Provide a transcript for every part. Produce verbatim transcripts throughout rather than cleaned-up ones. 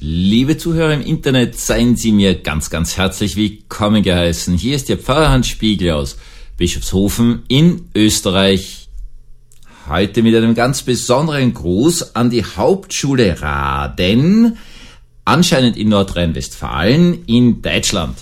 Liebe Zuhörer im Internet, seien Sie mir ganz, ganz herzlich willkommen geheißen. Hier ist Ihr Pfarrer Hans Spiegel aus Bischofshofen in Österreich. Heute mit einem ganz besonderen Gruß an die Hauptschule Raden, anscheinend in Nordrhein-Westfalen in Deutschland.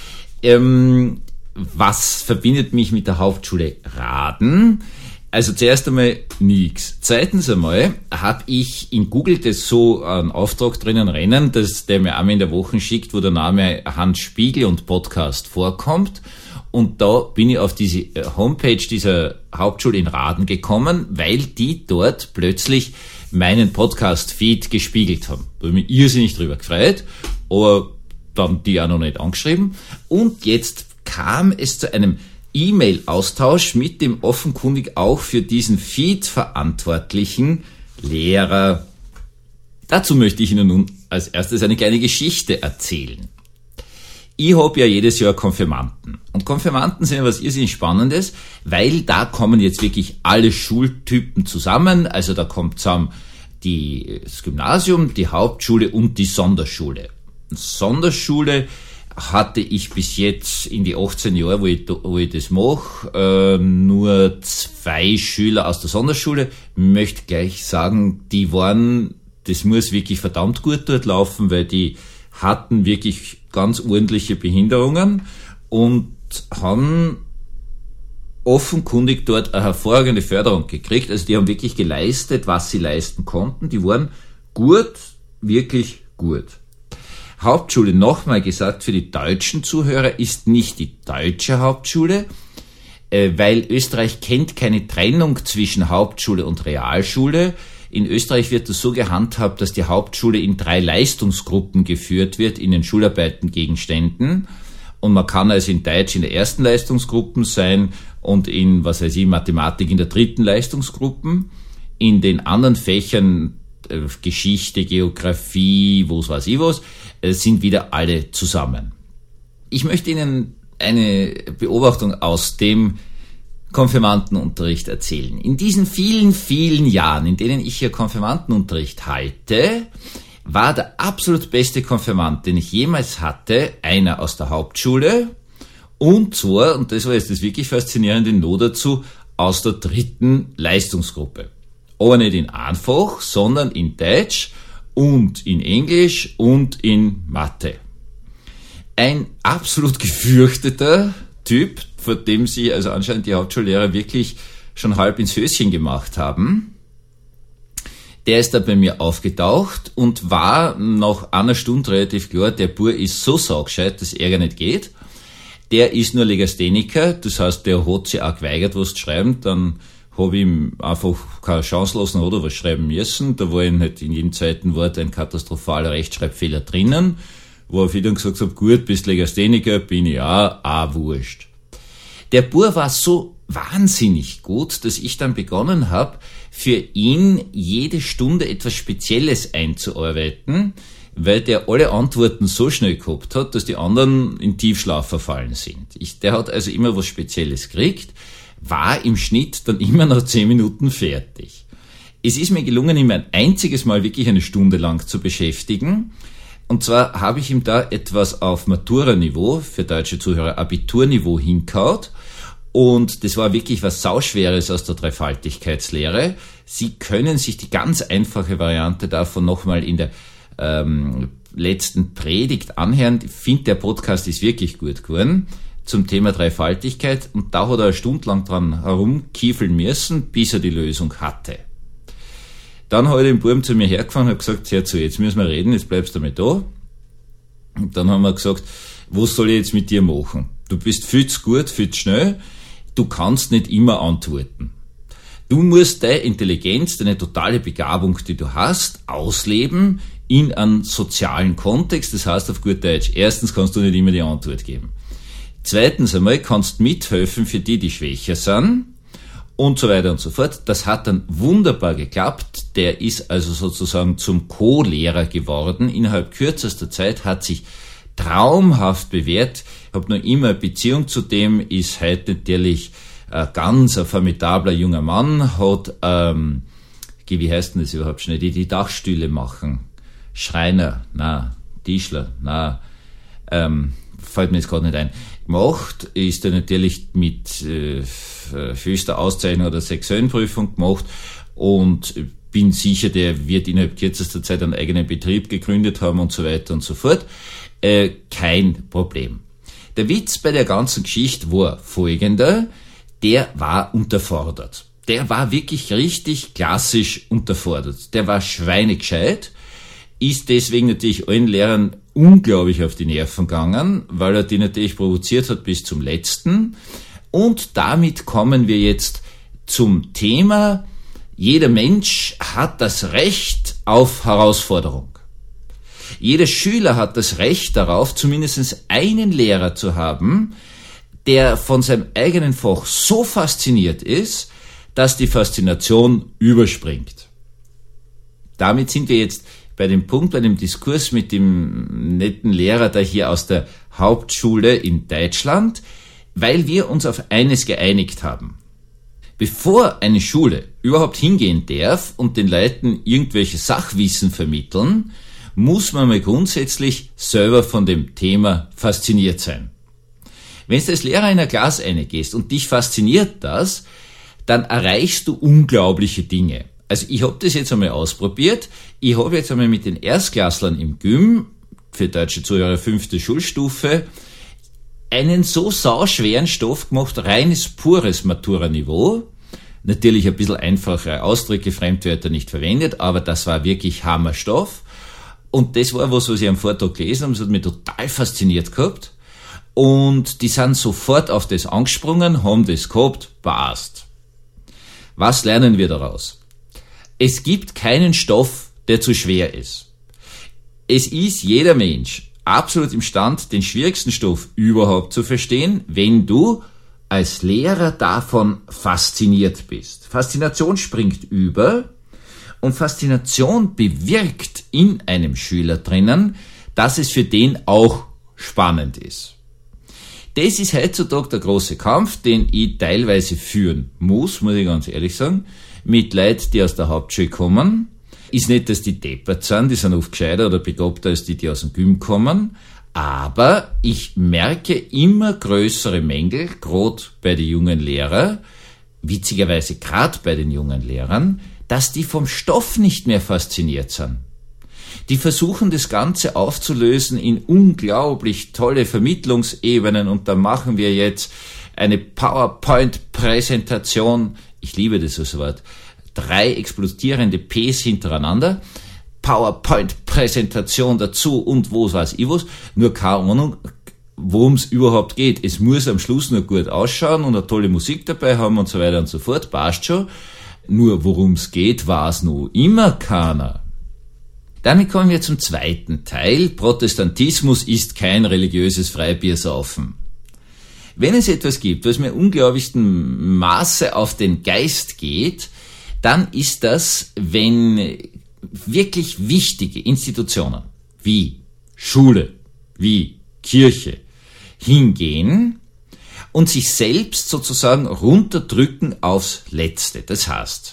Ähm, was verbindet mich mit der Hauptschule Raden? Also zuerst einmal nichts. Zweitens einmal habe ich in Google das so einen Auftrag drinnen rennen, dass der mir einmal in der Woche schickt, wo der Name Hans Spiegel und Podcast vorkommt. Und da bin ich auf diese Homepage dieser Hauptschule in Raden gekommen, weil die dort plötzlich meinen Podcast-Feed gespiegelt haben. Da habe ich mich irrsinnig drüber gefreut, aber dann die auch noch nicht angeschrieben. Und jetzt kam es zu einem E-Mail-Austausch mit dem offenkundig auch für diesen Feed verantwortlichen Lehrer. Dazu möchte ich Ihnen nun als erstes eine kleine Geschichte erzählen. Ich habe ja jedes Jahr Konfirmanden. Und Konfirmanden sind ja was irrsinnig Spannendes, weil da kommen jetzt wirklich alle Schultypen zusammen. Also da kommt zusammen die, das Gymnasium, die Hauptschule und die Sonderschule. Sonderschule hatte ich bis jetzt in die achtzehn Jahre, wo ich, wo ich das mache, äh, nur zwei Schüler aus der Sonderschule. Ich möchte gleich sagen, die waren, das muss wirklich verdammt gut dort laufen, weil die hatten wirklich ganz ordentliche Behinderungen und haben offenkundig dort eine hervorragende Förderung gekriegt. Also die haben wirklich geleistet, was sie leisten konnten. Die waren gut, wirklich gut. Hauptschule, nochmal gesagt, für die deutschen Zuhörer ist nicht die deutsche Hauptschule, äh, weil Österreich kennt keine Trennung zwischen Hauptschule und Realschule. In Österreich wird es so gehandhabt, dass die Hauptschule in drei Leistungsgruppen geführt wird in den Schularbeitengegenständen. Und man kann also in Deutsch in der ersten Leistungsgruppe sein und in, was weiß ich, Mathematik in der dritten Leistungsgruppe. In den anderen Fächern äh, Geschichte, Geografie, was weiß ich was, äh, sind wieder alle zusammen. Ich möchte Ihnen eine Beobachtung aus dem Konfirmandenunterricht erzählen. In diesen vielen, vielen Jahren, in denen ich hier Konfirmandenunterricht halte, war der absolut beste Konfirmand, den ich jemals hatte, einer aus der Hauptschule und zwar, und das war jetzt das wirklich Faszinierende noch dazu, aus der dritten Leistungsgruppe. Aber nicht in einfach, sondern in Deutsch und in Englisch und in Mathe. Ein absolut gefürchteter Typ, vor dem sie also anscheinend die Hauptschullehrer wirklich schon halb ins Höschen gemacht haben. Der ist da bei mir aufgetaucht und war nach einer Stunde relativ klar, der Bub ist so saugescheit, dass er gar nicht geht. Der ist nur Legastheniker, das heißt, der hat sich auch geweigert, was zu schreiben. Dann habe ich ihm einfach keine Chance lassen, oder was schreiben müssen. Da war ihm halt in jedem zweiten Wort ein katastrophaler Rechtschreibfehler drinnen, wo ich dann gesagt habe, gut, bist Legastheniker, bin ich auch, auch wurscht. Der Bub war so wahnsinnig gut, dass ich dann begonnen habe, für ihn jede Stunde etwas Spezielles einzuarbeiten, weil der alle Antworten so schnell gehabt hat, dass die anderen in Tiefschlaf verfallen sind. Ich, der hat also immer was Spezielles gekriegt, war im Schnitt dann immer nach zehn Minuten fertig. Es ist mir gelungen, ihm ein einziges Mal wirklich eine Stunde lang zu beschäftigen. Und zwar habe ich ihm da etwas auf Matura-Niveau, für deutsche Zuhörer Abiturniveau hinkaut. Und das war wirklich was Sauschweres aus der Dreifaltigkeitslehre. Sie können sich die ganz einfache Variante davon nochmal in der ähm, letzten Predigt anhören. Ich finde, der Podcast ist wirklich gut geworden zum Thema Dreifaltigkeit. Und da hat er eine Stunde lang dran herumkiefeln müssen, bis er die Lösung hatte. Dann habe ich den Buben zu mir hergefahren und habe gesagt, hör zu, jetzt müssen wir reden, jetzt bleibst du mal da. Und dann haben wir gesagt, was soll ich jetzt mit dir machen? Du bist viel zu gut, viel zu schnell, du kannst nicht immer antworten. Du musst deine Intelligenz, deine totale Begabung, die du hast, ausleben in einem sozialen Kontext. Das heißt auf gut Deutsch, erstens kannst du nicht immer die Antwort geben. Zweitens einmal kannst mithelfen für die, die schwächer sind. Und so weiter und so fort. Das hat dann wunderbar geklappt. Der ist also sozusagen zum Co-Lehrer geworden. Innerhalb kürzester Zeit hat sich traumhaft bewährt. Ich habe noch immer eine Beziehung zu dem, ist heute natürlich ein ganz ein formidabler junger Mann, hat, ähm, wie heißt denn das überhaupt schnell, die die Dachstühle machen. Schreiner, na, Tischler, na, ähm, fällt mir jetzt gerade nicht ein. Gemacht ist er natürlich mit äh, höchster Auszeichnung oder Sexuellenprüfung gemacht und bin sicher, der wird innerhalb kürzester Zeit einen eigenen Betrieb gegründet haben und so weiter und so fort. Äh, kein Problem. Der Witz bei der ganzen Geschichte war folgender: Der war unterfordert. Der war wirklich richtig klassisch unterfordert. Der war schweinegescheit, ist deswegen natürlich allen Lehrern unglaublich auf die Nerven gegangen, weil er die natürlich provoziert hat bis zum Letzten. Und damit kommen wir jetzt zum Thema: Jeder Mensch hat das Recht auf Herausforderung. Jeder Schüler hat das Recht darauf, zumindest einen Lehrer zu haben, der von seinem eigenen Fach so fasziniert ist, dass die Faszination überspringt. Damit sind wir jetzt bei dem Punkt, bei dem Diskurs mit dem netten Lehrer da hier aus der Hauptschule in Deutschland, weil wir uns auf eines geeinigt haben. Bevor eine Schule überhaupt hingehen darf und den Leuten irgendwelche Sachwissen vermitteln, muss man mal grundsätzlich selber von dem Thema fasziniert sein. Wenn du als Lehrer in eine Klasse reingehst und dich fasziniert das, dann erreichst du unglaubliche Dinge. Also ich habe das jetzt einmal ausprobiert. Ich habe jetzt einmal mit den Erstklasslern im Gym, für deutsche Zuhörer fünfte Schulstufe, einen so sauschweren Stoff gemacht, reines, pures Matura-Niveau. Natürlich ein bisschen einfachere Ausdrücke, Fremdwörter nicht verwendet, aber das war wirklich Hammerstoff. Und das war was, was ich am Vortag gelesen habe, das hat mich total fasziniert gehabt. Und die sind sofort auf das angesprungen, haben das gehabt, passt. Was lernen wir daraus? Es gibt keinen Stoff, der zu schwer ist. Es ist jeder Mensch absolut imstand, den schwierigsten Stoff überhaupt zu verstehen, wenn du als Lehrer davon fasziniert bist. Faszination springt über und Faszination bewirkt in einem Schüler drinnen, dass es für den auch spannend ist. Das ist heutzutage der große Kampf, den ich teilweise führen muss, muss ich ganz ehrlich sagen, mit Leuten, die aus der Hauptschule kommen. Ist nicht, dass die deppert sind, die sind oft gescheiter oder begabter als die, die aus dem Gym kommen, aber ich merke immer größere Mängel, gerade bei den jungen Lehrern, witzigerweise gerade bei den jungen Lehrern, dass die vom Stoff nicht mehr fasziniert sind. Die versuchen das Ganze aufzulösen in unglaublich tolle Vermittlungsebenen und da machen wir jetzt eine PowerPoint-Präsentation, ich liebe das als Wort, drei explodierende Ps hintereinander, PowerPoint-Präsentation dazu und wo weiß ich was, nur keine Ahnung, worum es überhaupt geht. Es muss am Schluss nur gut ausschauen und eine tolle Musik dabei haben und so weiter und so fort, passt schon. Nur worum es geht, weiß noch immer keiner. Damit kommen wir zum zweiten Teil. Protestantismus ist kein religiöses Freibiersaufen. Wenn es etwas gibt, was mir unglaublichsten Maße auf den Geist geht, dann ist das, wenn wirklich wichtige Institutionen wie Schule, wie Kirche hingehen und sich selbst sozusagen runterdrücken aufs Letzte. Das heißt,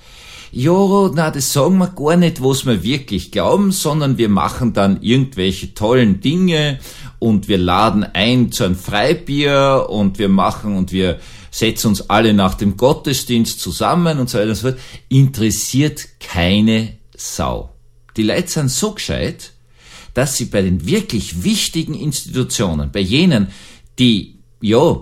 ja, na, das sagen wir gar nicht, was wir wirklich glauben, sondern wir machen dann irgendwelche tollen Dinge und wir laden ein zu einem Freibier und wir machen und wir setzen uns alle nach dem Gottesdienst zusammen und so weiter und so fort. Interessiert keine Sau. Die Leute sind so gescheit, dass sie bei den wirklich wichtigen Institutionen, bei jenen, die, ja,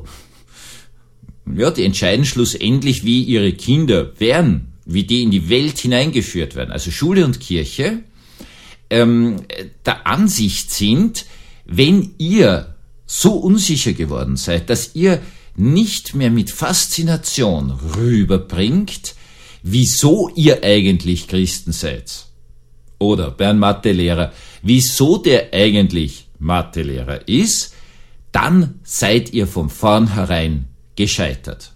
ja, die entscheiden schlussendlich, wie ihre Kinder werden, wie die in die Welt hineingeführt werden, also Schule und Kirche, ähm, der Ansicht sind, wenn ihr so unsicher geworden seid, dass ihr nicht mehr mit Faszination rüberbringt, wieso ihr eigentlich Christen seid. Oder bei einem Mathelehrer, wieso der eigentlich Mathelehrer ist, dann seid ihr von vornherein gescheitert.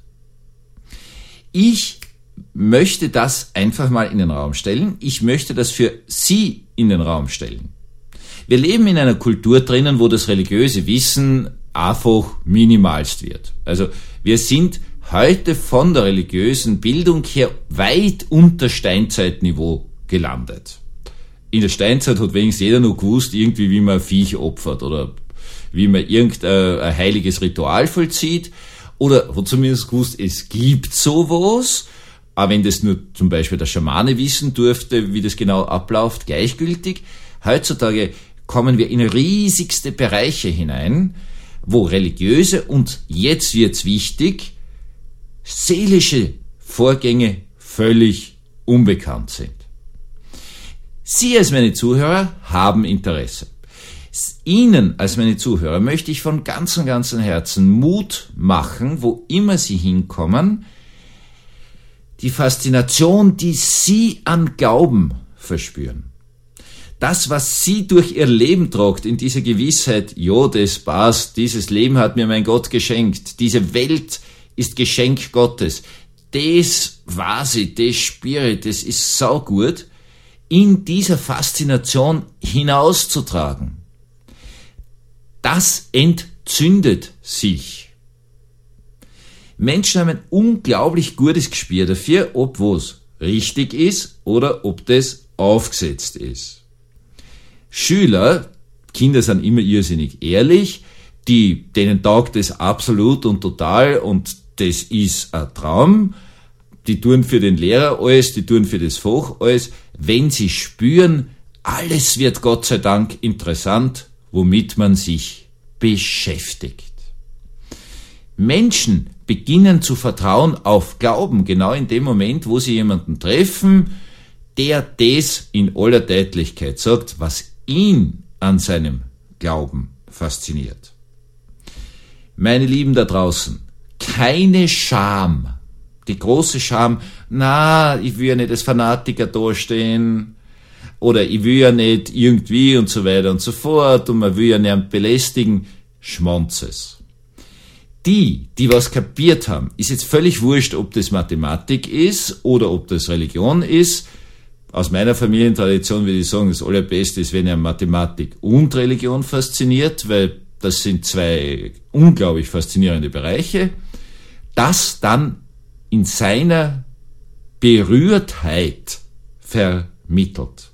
Ich möchte das einfach mal in den Raum stellen. Ich möchte das für Sie in den Raum stellen. Wir leben in einer Kultur drinnen, wo das religiöse Wissen einfach minimalst wird. Also wir sind heute von der religiösen Bildung her weit unter Steinzeitniveau gelandet. in der Steinzeit hat wenigstens jeder noch gewusst, irgendwie wie man ein Viech opfert oder wie man irgendein ein heiliges Ritual vollzieht, oder hat zumindest gewusst, es gibt sowas, auch wenn das nur zum Beispiel der Schamane wissen durfte, wie das genau abläuft, gleichgültig. Heutzutage kommen wir in riesigste Bereiche hinein, wo religiöse und, jetzt wird's wichtig, seelische Vorgänge völlig unbekannt sind. Sie als meine Zuhörer haben Interesse. Ihnen als meine Zuhörer möchte ich von ganzem, ganzem Herzen Mut machen, wo immer Sie hinkommen, die Faszination, die Sie an Glauben verspüren. Das, was Sie durch Ihr Leben tragt, in dieser Gewissheit, ja, das passt, dieses Leben hat mir mein Gott geschenkt, diese Welt ist Geschenk Gottes, das weiß ich, das spüre ich, das ist saugut, in dieser Faszination hinauszutragen. Das entzündet sich. Menschen haben ein unglaublich gutes Gespür dafür, ob was richtig ist oder ob das aufgesetzt ist. Schüler, Kinder sind immer irrsinnig ehrlich, die, denen taugt das absolut und total und das ist ein Traum. Die tun für den Lehrer alles, die tun für das Fach alles. Wenn sie spüren, alles wird Gott sei Dank interessant, womit man sich beschäftigt. Menschen beginnen zu vertrauen auf Glauben, genau in dem Moment, wo sie jemanden treffen, der das in aller Deutlichkeit sagt, was ihn an seinem Glauben fasziniert. Meine Lieben da draußen, keine Scham, die große Scham, na, ich will ja nicht als Fanatiker dastehen, oder ich will ja nicht irgendwie und so weiter und so fort, und man will ja nicht belästigen, Schmonzes. Die, die was kapiert haben, ist jetzt völlig wurscht, ob das Mathematik ist oder ob das Religion ist. Aus meiner Familientradition würde ich sagen, das Allerbeste ist, wenn er Mathematik und Religion fasziniert, weil das sind zwei unglaublich faszinierende Bereiche. Das dann in seiner Berührtheit vermittelt.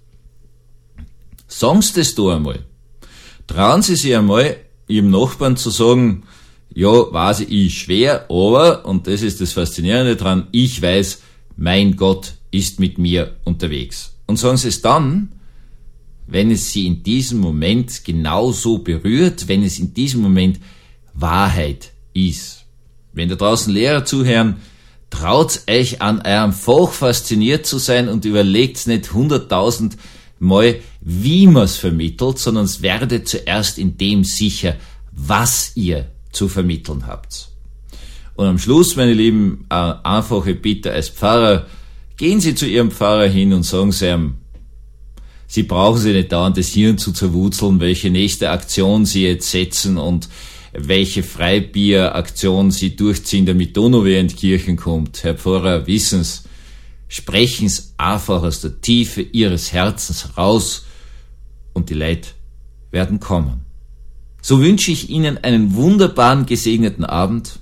Sagen Sie das da einmal. Trauen Sie sich einmal, Ihrem Nachbarn zu sagen, ja, weiß ich, ich schwer, aber, und das ist das Faszinierende dran, ich weiß, mein Gott ist mit mir unterwegs. Und sagen Sie es dann, wenn es Sie in diesem Moment genauso berührt, wenn es in diesem Moment Wahrheit ist. Wenn da draußen Lehrer zuhören, traut euch an eurem Fach fasziniert zu sein und überlegt nicht hunderttausend Mal, wie man es vermittelt, sondern es werdet zuerst in dem sicher, was ihr zu vermitteln habt. Und am Schluss, meine Lieben, eine einfache Bitte als Pfarrer, gehen Sie zu Ihrem Pfarrer hin und sagen Sie ihm, Sie brauchen sich nicht dauernd das Hirn zu zerwurzeln, welche nächste Aktion Sie jetzt setzen und welche Freibieraktion Sie durchziehen, damit Donauwehr in die Kirchen kommt. Herr Pfarrer, wissen's, sprechen's einfach aus der Tiefe Ihres Herzens heraus und die Leute werden kommen. So wünsche ich Ihnen einen wunderbaren, gesegneten Abend,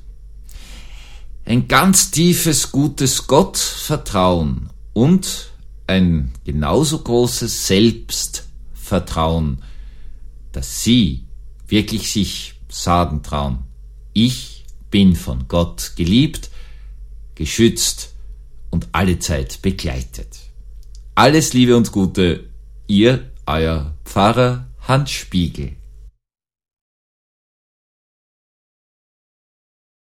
ein ganz tiefes, gutes Gottvertrauen und ein genauso großes Selbstvertrauen, dass Sie wirklich sich sagen trauen, ich bin von Gott geliebt, geschützt und allezeit begleitet. Alles Liebe und Gute, Ihr, euer Pfarrer Hans Spiegel.